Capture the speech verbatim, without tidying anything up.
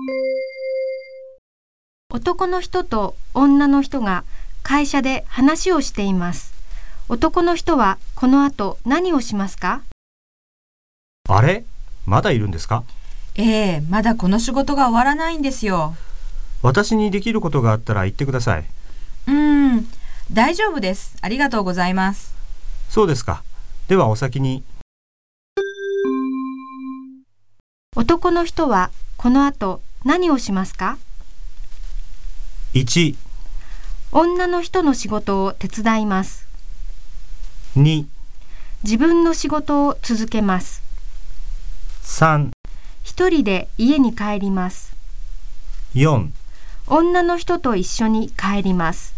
男の人と女の人が会社で話をしています。男の人はこの後何をしますか？ あれ？まだいるんですか？ ええ、まだこの仕事が終わらないんですよ。 私にできることがあったら言ってください。 うーん、大丈夫です。ありがとうございます。 そうですか。ではお先に。 男の人はこの後何をしますか？ いち、 女の人の仕事を手伝います。 に、 自分の仕事を続けます。 さん、 一人で家に帰ります。 よん。 女の人と一緒に帰ります。